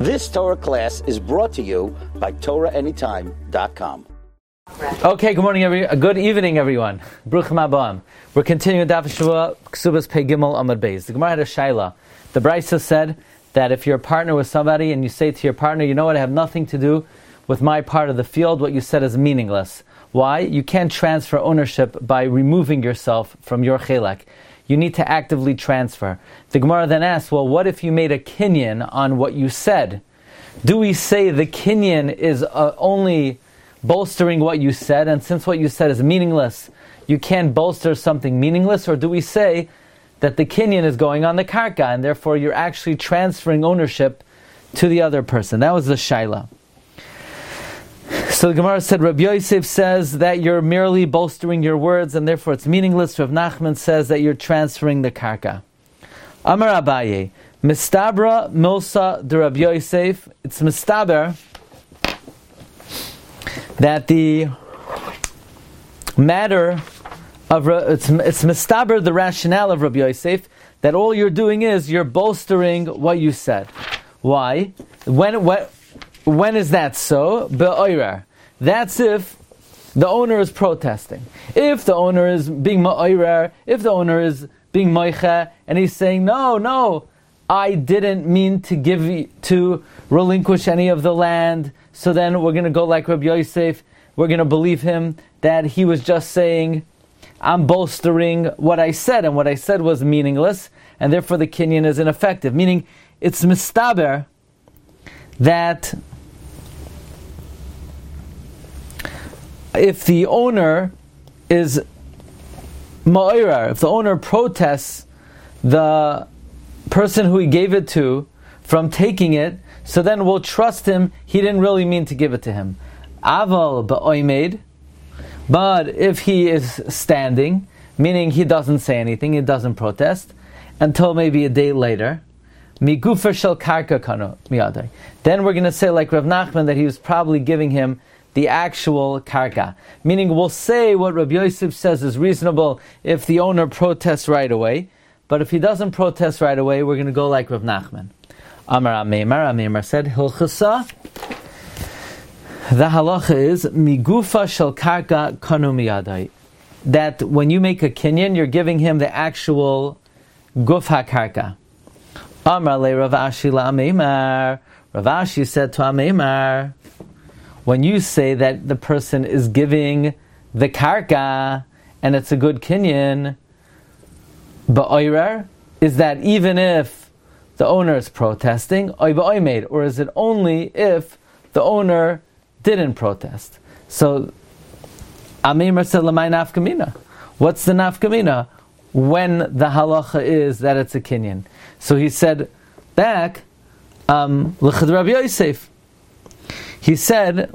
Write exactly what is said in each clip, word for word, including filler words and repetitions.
This Torah class is brought to you by Torah Anytime dot com. Okay, good morning, every, good evening, everyone. Bruchim Abam. We're continuing Daf Shavua Ksubas Pei Gimel Amud Beis. The Gemara had a shaila. The Brisa said that if you're a partner with somebody and you say to your partner, you know what, I have nothing to do with my part of the field, what you said is meaningless. Why? You can't transfer ownership by removing yourself from your chelek. You need to actively transfer. The Gemara then asks, well, what if you made a kinyan on what you said? Do we say the kinyan is uh, only bolstering what you said, and since what you said is meaningless, you can't bolster something meaningless? Or do we say that the kinyan is going on the karka, and therefore you're actually transferring ownership to the other person? That was the shaila. So the Gemara said, Rabbi Yosef says that you're merely bolstering your words and therefore it's meaningless. Rav Nachman says that you're transferring the karka. Amar Abaye, Mistabra Milsa de Rabbi Yosef. It's mistaber that the matter of it's, it's mistaber the rationale of Rabbi Yosef that all you're doing is you're bolstering what you said. Why? When when when is that so? Be'oirer. That's if the owner is protesting. If the owner is being ma'oirer, if the owner is being moicha, and he's saying, no, no, I didn't mean to give you, to relinquish any of the land, so then we're going to go like Rabbi Yosef, we're going to believe him that he was just saying, I'm bolstering what I said, and what I said was meaningless, and therefore the kinyan is ineffective. Meaning, it's mistaber that if the owner is ma'orer, if the owner protests the person who he gave it to from taking it, so then we'll trust him, he didn't really mean to give it to him. Aval ba'oimed, but if he is standing, meaning he doesn't say anything, he doesn't protest, until maybe a day later, migufer shel karka kano miyadai, then we're going to say like Rav Nachman that he was probably giving him the actual karka. Meaning we'll say what Rabbi Yosef says is reasonable if the owner protests right away, but if he doesn't protest right away, we're going to go like Rav Nachman. Amar Ameimar, Ameimar said, Hilchasa, the halacha is, migufa shel karka kanu miyadai, that when you make a kinyan, you're giving him the actual guf ha-karka. Amar le Rav Ashi la Ameimar, Rav Ashi said to Ameimar, when you say that the person is giving the karka and it's a good kinyan, ba'oirer, is that even if the owner is protesting, oy ba'oimed, or is it only if the owner didn't protest? So, Ameimar said, Lamai nafkamina. What's the nafkamina? When the halacha is that it's a kinyan. So he said back, um, L'chad Rabbi Yosef. He said,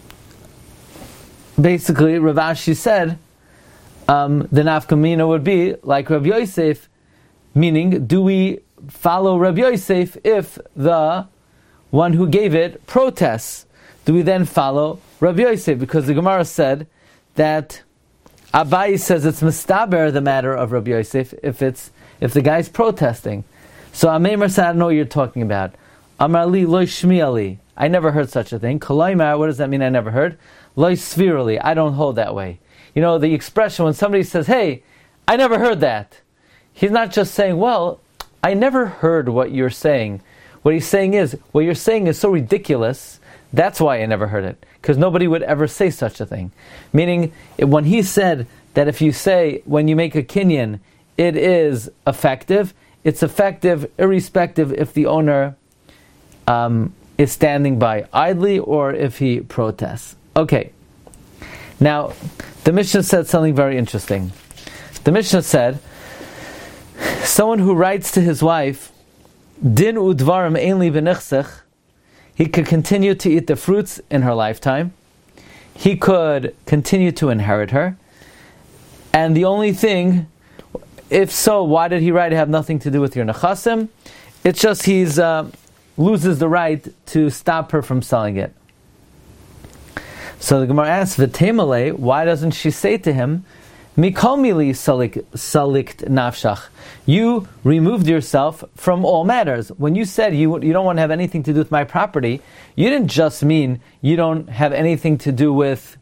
basically, Rav Ashi said, um, the nafkamina would be like Rav Yosef, meaning, do we follow Rav Yosef if the one who gave it protests? Do we then follow Rav Yosef? Because the Gemara said that Abayi says it's mistaber the matter of Rav Yosef if it's if the guy's protesting. So Ameimar said, I don't know what you're talking about. Amar li lo shmi ali. I never heard such a thing. Kolaimar, what does that mean I never heard? Lo svirali. I don't hold that way. You know, the expression when somebody says, hey, I never heard that. He's not just saying, well, I never heard what you're saying. What he's saying is, what you're saying is so ridiculous, that's why I never heard it. Because nobody would ever say such a thing. Meaning, when he said that if you say, when you make a kinyan, it is effective, it's effective irrespective if the owner um, is standing by idly or if he protests. Okay. Now, the Mishnah said something very interesting. The Mishnah said, someone who writes to his wife, Din udvarim ein li b'nichsech, he could continue to eat the fruits in her lifetime. He could continue to inherit her. And the only thing, if so, why did he write it have nothing to do with your nechasim? It's just he's uh, loses the right to stop her from selling it. So the Gemara asks, V'temale, why doesn't she say to him, Mikomili salikt nafshach. You removed yourself from all matters. When you said you you don't want to have anything to do with my property, you didn't just mean you don't have anything to do with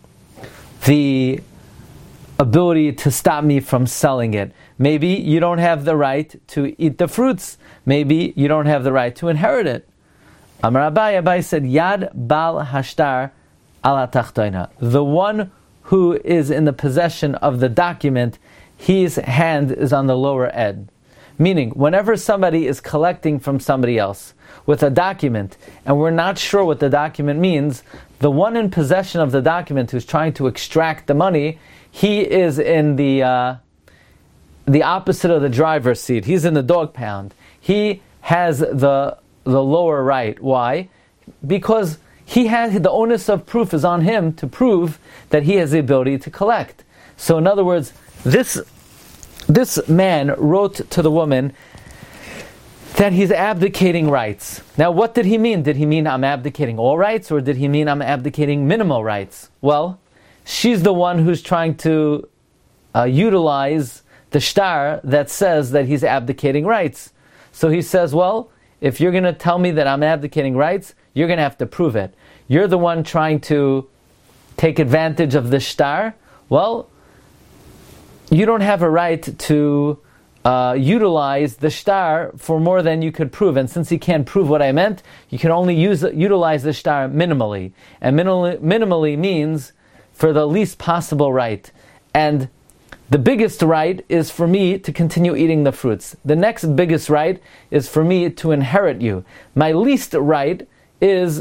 the ability to stop me from selling it. Maybe you don't have the right to eat the fruits. Maybe you don't have the right to inherit it. Amar Abai, Abai said, Yad bal hashtar ala tachtoina. The one who is in the possession of the document, his hand is on the lower end. Meaning, whenever somebody is collecting from somebody else with a document, and we're not sure what the document means, the one in possession of the document who's trying to extract the money, he is in the uh, the opposite of the driver's seat. He's in the dog pound. He has the the lower right. Why? Because he has the onus of proof is on him to prove that he has the ability to collect. So in other words, this this man wrote to the woman that he's abdicating rights. Now what did he mean? Did he mean I'm abdicating all rights, or did he mean I'm abdicating minimal rights? Well, she's the one who's trying to uh, utilize the shtar that says that he's abdicating rights. So he says, well, if you're going to tell me that I'm abdicating rights, you're going to have to prove it. You're the one trying to take advantage of the shtar. Well, you don't have a right to uh, utilize the shtar for more than you could prove. And since you can't prove what I meant, you can only use utilize the shtar minimally. And minimally, minimally means for the least possible right. And the biggest right is for me to continue eating the fruits. The next biggest right is for me to inherit you. My least right is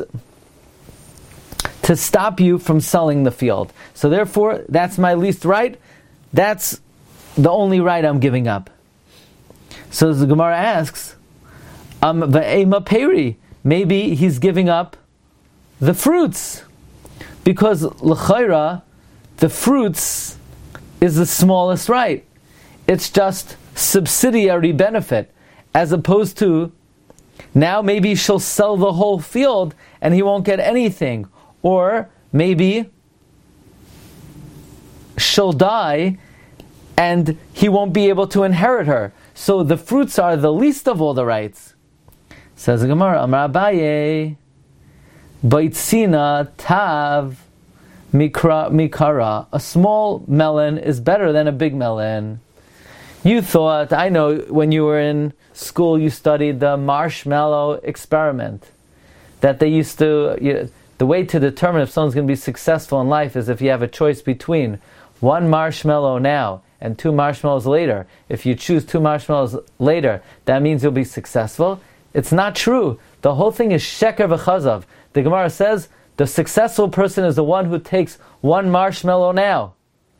to stop you from selling the field. So therefore, that's my least right. That's the only right I'm giving up. So the Gemara asks, um, V'ema peri, maybe he's giving up the fruits. Because l'chayra, the fruits is the smallest right. It's just subsidiary benefit, as opposed to now maybe she'll sell the whole field and he won't get anything, or maybe she'll die and he won't be able to inherit her. So the fruits are the least of all the rights. Says the Gemara, Amar Abaye, Baitzina tav Mikra, mikara. A small melon is better than a big melon. You thought, I know, when you were in school you studied the marshmallow experiment. That they used to, you, the way to determine if someone's going to be successful in life is if you have a choice between one marshmallow now and two marshmallows later. If you choose two marshmallows later, that means you'll be successful. It's not true. The whole thing is sheker v'chazav. The Gemara says, the successful person is the one who takes one marshmallow now.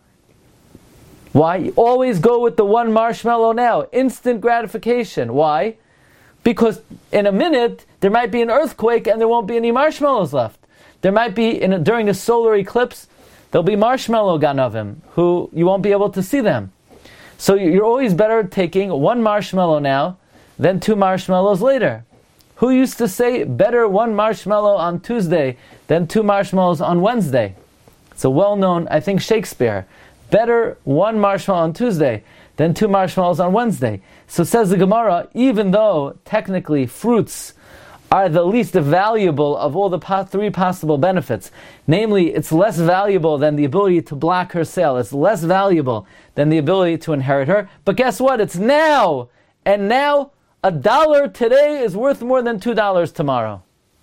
Why? Always go with the one marshmallow now. Instant gratification. Why? Because in a minute, there might be an earthquake and there won't be any marshmallows left. There might be, in a, during a solar eclipse, there'll be marshmallow ganavim, who you won't be able to see them. So you're always better taking one marshmallow now than two marshmallows later. Who used to say, better one marshmallow on Tuesday than two marshmallows on Wednesday? It's a well-known, I think, Shakespeare. Better one marshmallow on Tuesday than two marshmallows on Wednesday. So says the Gemara, even though technically fruits are the least valuable of all the po- three possible benefits, namely, it's less valuable than the ability to block her sale, it's less valuable than the ability to inherit her, but guess what? It's now! And now, a dollar today is worth more than two dollars tomorrow.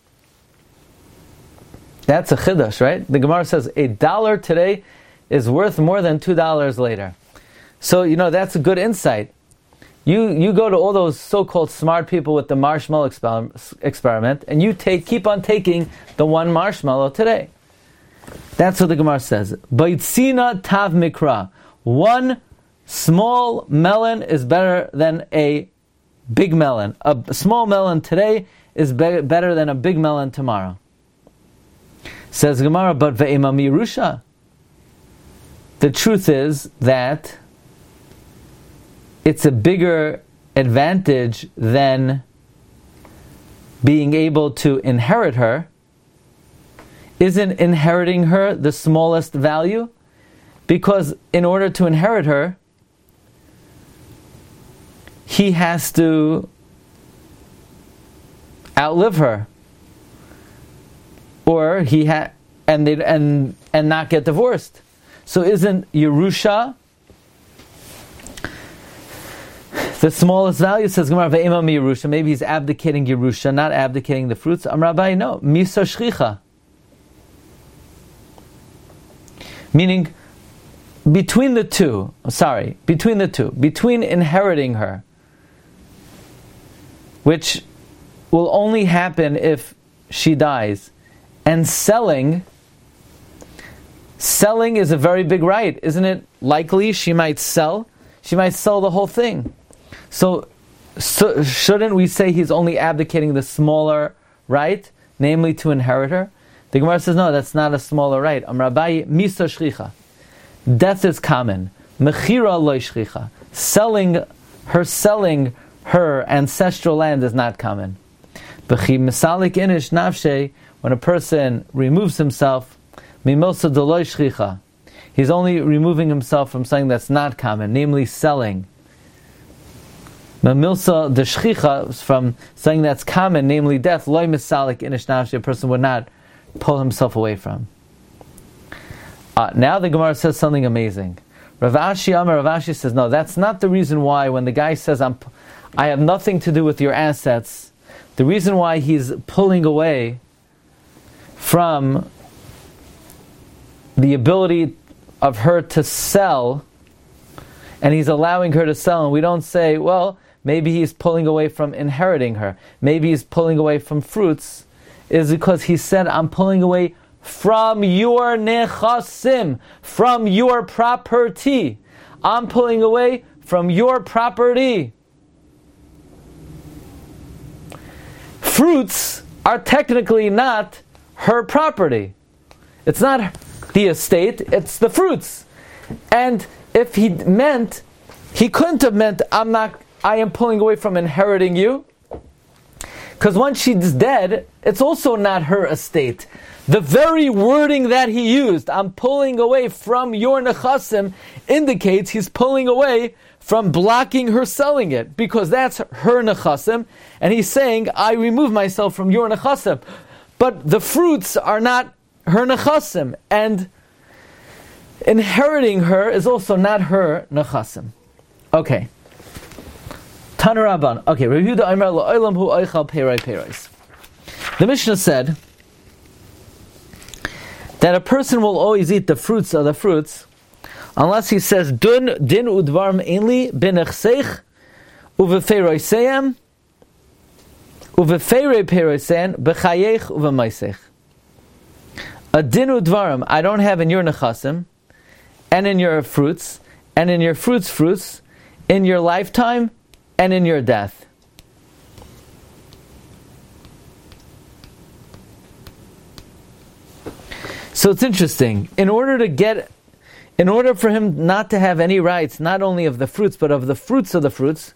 That's a chiddush, right? The Gemara says a dollar today is worth more than two dollars later. So, you know, that's a good insight. You you go to all those so-called smart people with the marshmallow exper- experiment, and you take keep on taking the one marshmallow today. That's what the Gemara says. Baitzina tav mikra. One small melon is better than a big melon. A small melon today is be- better than a big melon tomorrow. Says Gemara, but ve'ema mirusha. The truth is that it's a bigger advantage than being able to inherit her. Isn't inheriting her the smallest value? because in order to inherit her, he has to outlive her, or he ha- and they and and not get divorced. So isn't Yerusha the smallest value? Says Gemara, ve'ema mi Yerusha. Maybe he's abdicating Yerusha, not abdicating the fruits. Am Rabbi, no, misa shchicha. Meaning, between the two, sorry, between the two, between inheriting her, which will only happen if she dies, and selling, selling is a very big right. Isn't it likely she might sell? She might sell the whole thing. So, so shouldn't we say he's only abdicating the smaller right, namely to inherit her? The Gemara says, no, that's not a smaller right. Am Rabbi, misa shchicha. Death is common. Mechira loy shchicha. Selling, her selling her ancestral land is not common. B'chi misalik inish nafshe, when a person removes himself, mimosa deloy shchicha. He's only removing himself from something that's not common, namely selling. Mamilsa de shchicha, from something that's common, namely death, loy misalik inish nafshe, a person would not pull himself away from. Uh, now the Gemara says something amazing. Rav Ashi Amar, Rav Ashi says, no, that's not the reason why when the guy says, I'm, I have nothing to do with your assets, the reason why he's pulling away from the ability of her to sell, and he's allowing her to sell, and we don't say, well, maybe he's pulling away from inheriting her, maybe he's pulling away from fruits, is because he said, I'm pulling away from your nechasim, from your property. I'm pulling away from your property. Fruits are technically not her property. It's not the estate, it's the fruits. And if he meant, he couldn't have meant, I'm not, I am pulling away from inheriting you. Because once she's dead, it's also not her estate. The very wording that he used, I'm pulling away from your nechasim, indicates he's pulling away from blocking her selling it, because that's her nechasim, and he's saying, I remove myself from your nechasim. But the fruits are not her nechasim, and inheriting her is also not her nechasim. Okay. Tanaraban. Okay, Rabbi Yehuda Omer La'olam hu oichal peirai peiros. The Mishnah said that a person will always eat the fruits of the fruits, unless he says dun din udvarm einli benechseich uvefeiroiseyem uvefeirei peiroisein bechayech uvemaisech. A din udvarm I don't have in your nechasim, and in your fruits, and in your fruits fruits, in your lifetime, and in your death. So it's interesting. In order to get, in order for him not to have any rights, not only of the fruits, but of the fruits of the fruits,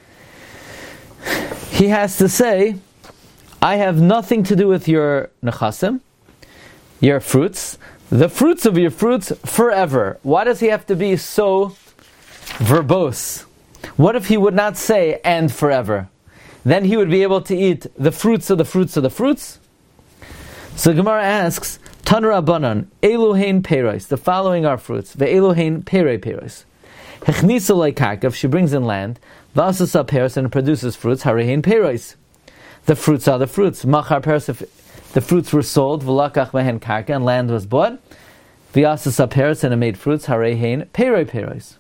he has to say, I have nothing to do with your nechasim, your fruits, the fruits of your fruits forever. Why does he have to be so verbose? What if he would not say, and forever? Then he would be able to eat the fruits of the fruits of the fruits. So Gemara asks, Tanur Abanan, Eluhain Peiros, the following are fruits, Ve Eluhain Peirei Peiros. Hechnisa Laikak, if she brings in land, Vasasa Peiros, and produces fruits, Harehain Peiros. The fruits are the fruits. Machar Peiros, if the fruits were sold, V'lakach Mehen Karka, and land was bought, V'asasa Peiros, and it made fruits, Harehain Peirei Peiros.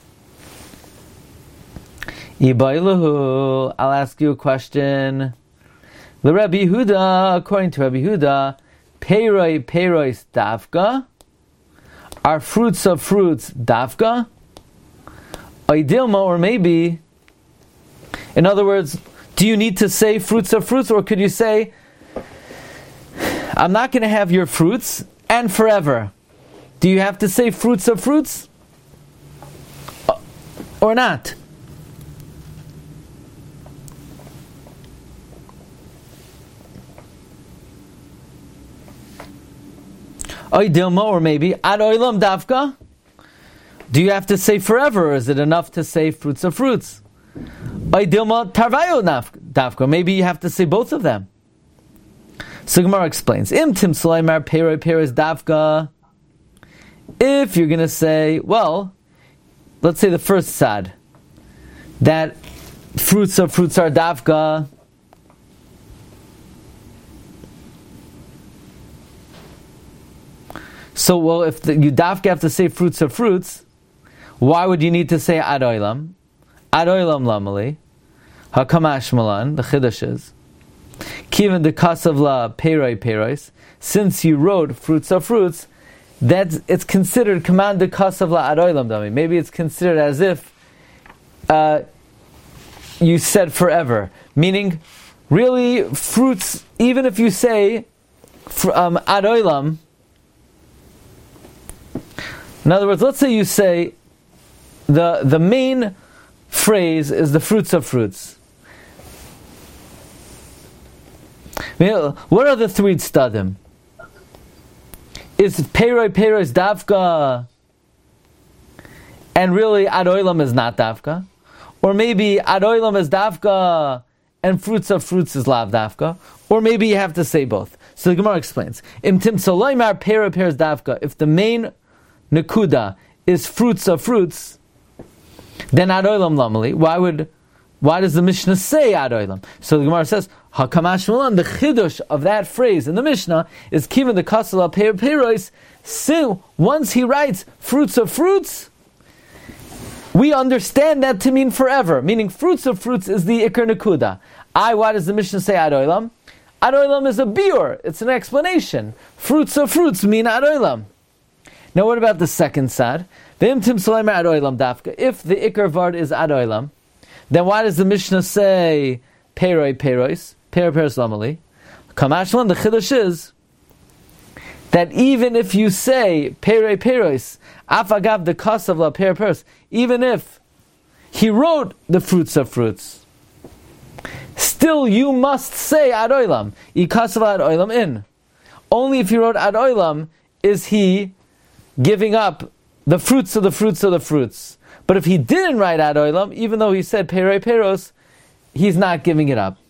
Ibailahu, I'll ask you a question. The Rabbi Yehuda, according to Rabbi Yehuda, Peiroi Peiros Dafka, are fruits of fruits Dafka? Oidilma, or maybe, in other words, do you need to say fruits of fruits, or could you say, I'm not going to have your fruits, and forever? Do you have to say fruits of fruits? Or not? Or maybe ad oilam dafka, Do you have to say forever, or is it enough to say fruits of fruits? Maybe you have to say both of them. So Gemara explains, Im tim sulaimar peroi peros davka. If you're going to say, well, let's say the first sad, that fruits of fruits are davka. So, well, if the, you davka have to say fruits of fruits, why would you need to say ad oilam? Ad oilam lamali. Hakamash malan, the chiddush is, Kivan de kasav la peroi peros, since you wrote fruits of fruits, that's, it's considered command de kasav la ad oilam dami. Maybe it's considered as if uh, you said forever. Meaning, really, fruits, even if you say um, ad oilam, in other words, let's say you say the the main phrase is the fruits of fruits. What are the three tzadim? Is peroi peros davka, and really ad oilam is not davka? Or maybe ad oilam is davka, and fruits of fruits is lav davka? Or maybe you have to say both. So the Gemara explains, Im tim soloimar peroi peros davka, if the main nekuda is fruits of fruits, then ad oilam lamali. Why would, why does the Mishnah say ad oilam? So the Gemara says, Hakamash malan, the chiddush of that phrase in the Mishnah is kivan the kasala per peros. So once he writes fruits of fruits, we understand that to mean forever. Meaning fruits of fruits is the ikar nekuda. I, why does the Mishnah say ad oilam? Ad oilam is a biur. It's an explanation. Fruits of fruits mean ad oilam. Now what about the second side? If the ikar vard is ad oilam, then why does the Mishnah say peroi peros, peroi peros lamali? Kamashlan, the chiddush is that even if you say peroi peros, afagav the kasav la peroi peros, even if he wrote the fruits of fruits, still you must say ad oilam. Ikasav ad oilam in. Only if he wrote ad oilam is he giving up the fruits of the fruits of the fruits. But if he didn't write ad oilam, even though he said peroi peros, he's not giving it up.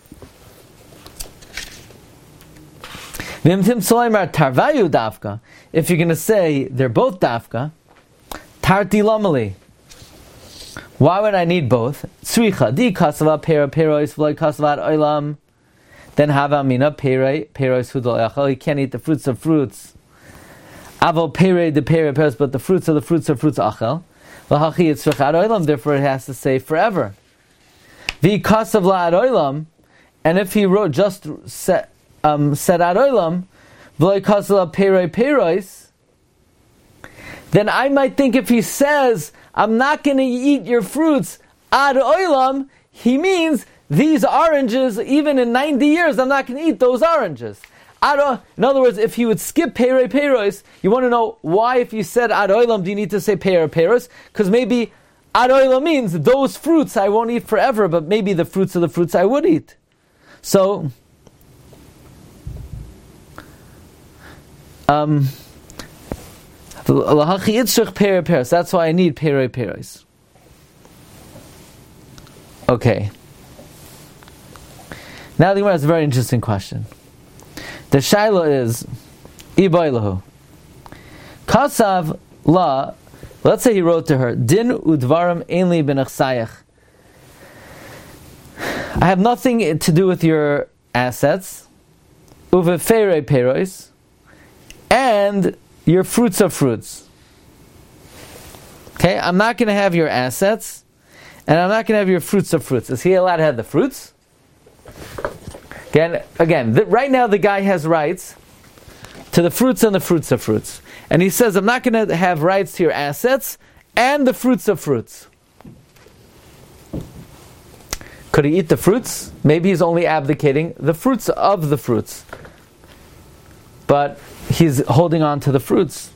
If you're going to say they're both dafka, tarti lamali. Why would I need both? Tzricha di kasava peroi peros v'loy kasava ad oilam. Then hava mina peroi peros hudol yachal. He can't eat the fruits of fruits. Avo perei de perei peros, but the fruits of the fruits of fruits achel. Lahachi yitzrich ad oilam. Therefore, it has to say forever. The kasav la ad oilam, and if he wrote just set um, set ad oilam, v'loy kasav la perei peros, then I might think if he says I'm not going to eat your fruits ad oilam, he means these oranges, even in ninety years, I'm not going to eat those oranges. In other words, if he would skip perei peros, you want to know why if you said ad oilam, do you need to say perei peros? Because maybe ad oilam means those fruits I won't eat forever, but maybe the fruits of the fruits I would eat. So, um, that's why I need perei peros. Okay. Now the Gemara has a very interesting question. The shaila is, Ibaylahu. Kasav la, let's say he wrote to her, Din udvaram einli benachsayach. I have nothing to do with your assets, uvefere peros, and your fruits of fruits. Okay, I'm not going to have your assets, and I'm not going to have your fruits of fruits. Is he allowed to have the fruits? Again, again the, right now the guy has rights to the fruits and the fruits of fruits. And he says, I'm not going to have rights to your assets and the fruits of fruits. Could he eat the fruits? Maybe he's only abdicating the fruits of the fruits. But he's holding on to the fruits.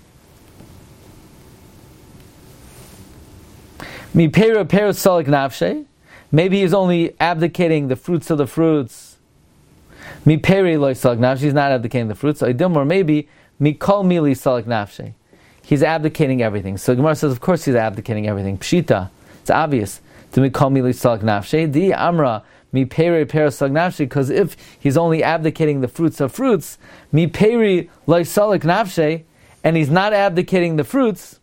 Mi peru peru salik nafshe. Maybe he's only abdicating the fruits of the fruits. Mi peri loy salik nafshe. He's not abdicating the fruits. Or maybe mi kol mili salik nafshe. he's abdicating everything. So Gemara says, of course he's abdicating everything. Pshita, it's obvious. Di amra mi peri perasag nafshi, because if he's only abdicating the fruits of fruits, mi peri loisalik nafshi, and he's not abdicating the fruits.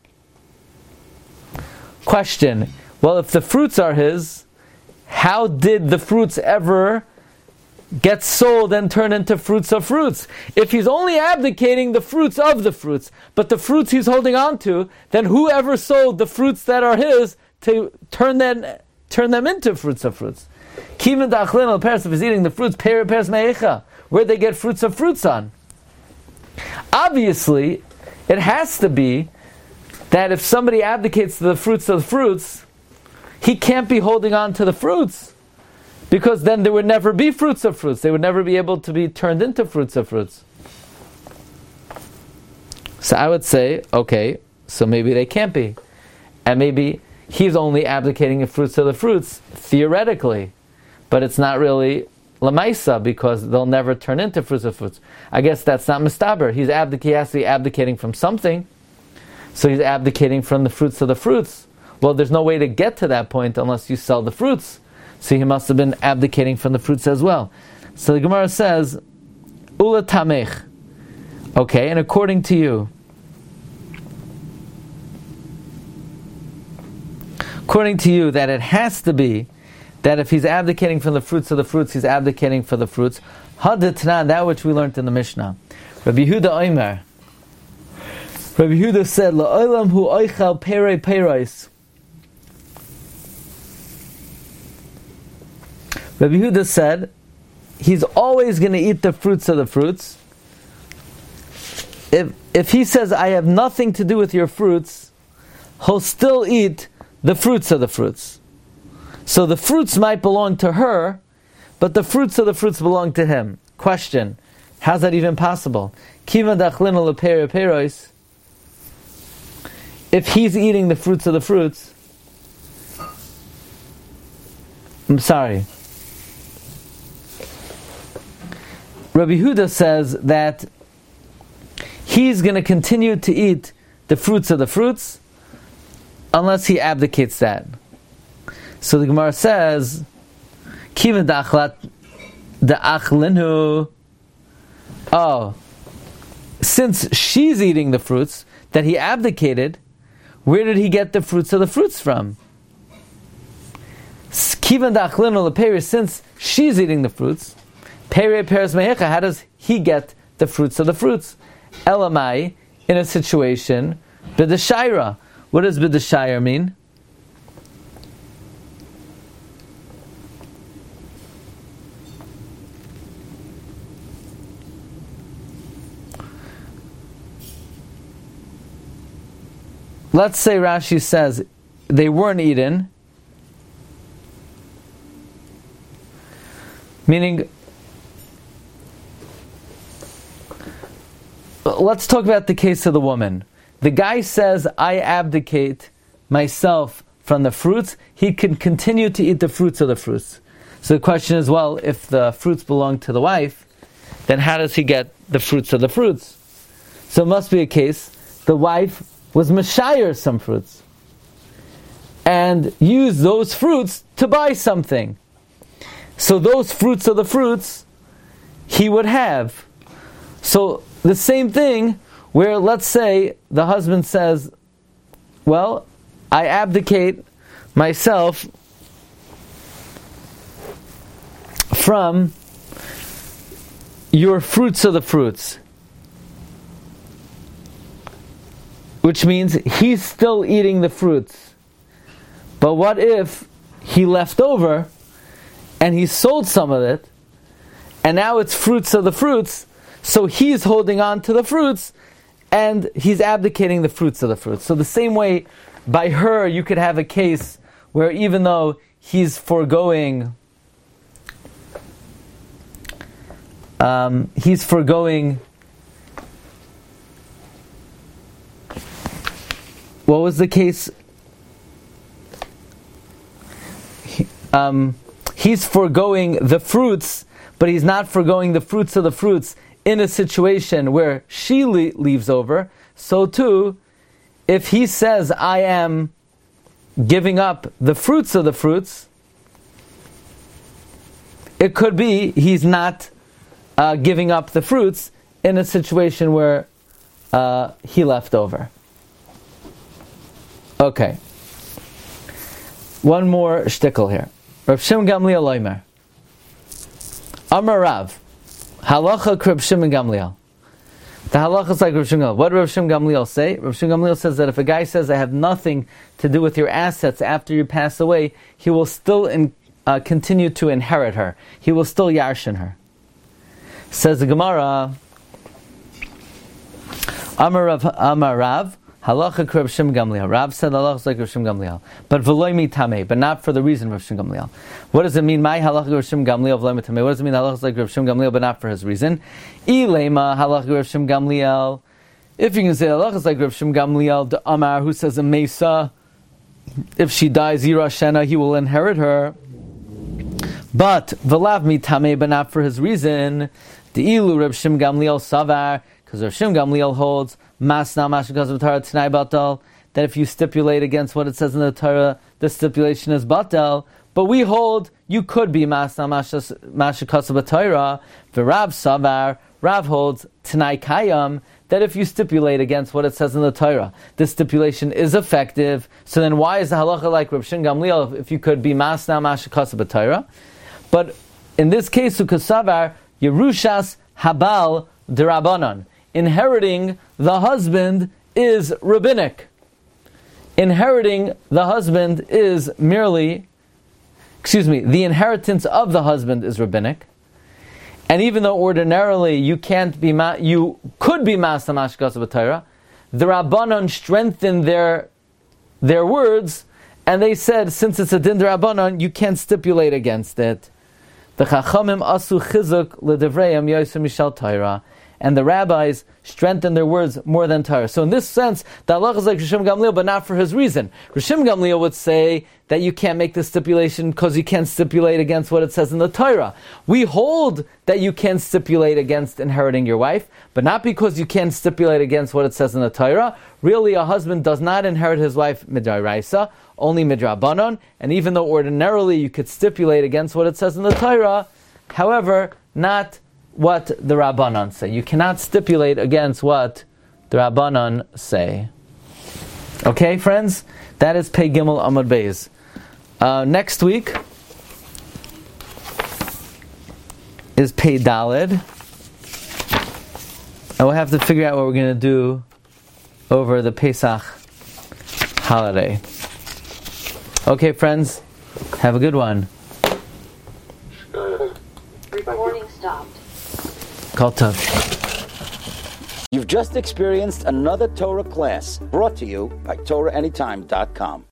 Question: well, if the fruits are his, how did the fruits ever get sold and turn into fruits of fruits? If he's only abdicating the fruits of the fruits, but the fruits he's holding on to, then whoever sold the fruits that are his to turn them turn them into fruits of fruits? Kiven da'achlin al peres, if he's eating the fruits, peri peres me'echa, where'd they get fruits of fruits on? Obviously, it has to be that if somebody abdicates the fruits of the fruits, he can't be holding on to the fruits, because then there would never be fruits of fruits. They would never be able to be turned into fruits of fruits. So I would say, okay, so maybe they can't be. And maybe he's only abdicating the fruits of the fruits, theoretically. But it's not really lamaisa, because they'll never turn into fruits of fruits. I guess that's not mistaber. He's abdic- he has to be abdicating from something. So he's abdicating from the fruits of the fruits. Well, there's no way to get to that point unless you sell the fruits. So he must have been abdicating from the fruits as well. So the Gemara says, Ula tamech. Okay, and according to you, according to you, that it has to be that if he's abdicating from the fruits of the fruits, he's abdicating for the fruits. Hadatnan, that which we learned in the Mishnah. Rabbi Yehuda Omer. Rabbi Yehuda said, La'olam hu oichal pere perais. Rabbi Yehuda said, he's always going to eat the fruits of the fruits. If if he says, I have nothing to do with your fruits, he'll still eat the fruits of the fruits. So the fruits might belong to her, but the fruits of the fruits belong to him. Question: how's that even possible? Kiva dachlinu leperi peros. If he's eating the fruits of the fruits, I'm sorry. Rabbi Yehuda says that he's going to continue to eat the fruits of the fruits unless he abdicates that. So the Gemara says, Kiva da'achlat da'achlinu. Oh, since she's eating the fruits that he abdicated, where did he get the fruits of the fruits from? Kiva da'achlinu leperi, since she's eating the fruits, peri peres mehecha, how does he get the fruits of the fruits? Elamai, in a situation, b'deshaira. What does b'deshaira mean? Let's say Rashi says they weren't eaten, meaning, let's talk about the case of the woman. The guy says, I abdicate myself from the fruits. He can continue to eat the fruits of the fruits. So the question is, well, if the fruits belong to the wife, then how does he get the fruits of the fruits? So it must be a case, the wife was mashayir some fruits and used those fruits to buy something. So those fruits of the fruits he would have. So the same thing where, let's say, the husband says, well, I abdicate myself from your fruits of the fruits. Which means he's still eating the fruits. But what if he left over and he sold some of it, and now it's fruits of the fruits, so he's holding on to the fruits, and he's abdicating the fruits of the fruits. So the same way, by her, you could have a case where even though he's foregoing, um, he's foregoing, what was the case? He, um, he's foregoing the fruits, but he's not foregoing the fruits of the fruits in a situation where she le- leaves over. so too, if he says, I am giving up the fruits of the fruits, it could be he's not uh, giving up the fruits in a situation where uh, he left over. Okay. One more shtickle here. Rav Shimon Gamliel Loimer. Amar Rav. Halacha Rav Shimon Gamliel. The halacha is like Rav Shimon Gamliel. What did Rav Shimon Gamliel say? Rav Shimon Gamliel says that if a guy says, I have nothing to do with your assets after you pass away, he will still in, uh, continue to inherit her. He will still yarshin her. Says the Gemara, Amar Rav, Amar Rav, halacha Rav Shimon Gamliel. Rav said halacha is like Rav Shimon Gamliel, but v'loy mitamei, but not for the reason of Rav Shimon Gamliel. What does it mean? My halacha Rav Shimon Gamliel v'loy mitamei. What does it mean? Halacha is like Rav Shimon Gamliel, but not for his reason. Ilema halacha Rav Shimon Gamliel. If you can say halacha is like Rav Shimon Gamliel, the Amar who says a mesa, if she dies Yirashena, he will inherit her. But v'lav mitamei, but not for his reason. The ilu Rav Shimon Gamliel savar, because Rav Shimon Gamliel holds masna mashkas of Torah t'nai batal, that if you stipulate against what it says in the Torah, the stipulation is batal. But we hold you could be masna mashkas of Torah. The Rav savar, Rav holds t'nai kayam, that if you stipulate against what it says in the Torah, this stipulation is effective. So then, why is the halacha like Rav Shimon Gamliel if you could be masna mashkas of Torah? But in this case, ukasavar Yerushas Habal Derabanan. Inheriting the husband is rabbinic. Inheriting the husband is merely, excuse me, the inheritance of the husband is rabbinic. And even though ordinarily you can't be, ma- you could be Masna Mashkas of Torah, the Rabbanon strengthened their their words, and they said, since it's a din Rabbanon, you can't stipulate against it. The Chachamim asu chizuk ledevreim yosim mishal Torah, and the rabbis strengthened their words more than Torah. So in this sense, the halacha is like Rav Shimon Gamliel, but not for his reason. Rav Shimon Gamliel would say that you can't make this stipulation because you can't stipulate against what it says in the Torah. We hold that you can stipulate against inheriting your wife, but not because you can't stipulate against what it says in the Torah. Really, a husband does not inherit his wife midraisa, only midrabanon, and even though ordinarily you could stipulate against what it says in the Torah, however, not what the Rabbanon say. You cannot stipulate against what the Rabbanon say. Okay, friends? That is Pei Gimel Amud Beis. Uh, next week is Pei Daled. And we'll have to figure out what we're going to do over the Pesach holiday. Okay, friends? Have a good one. Recording stopped. Kol Tov. You've just experienced another Torah class brought to you by Torah Anytime dot com.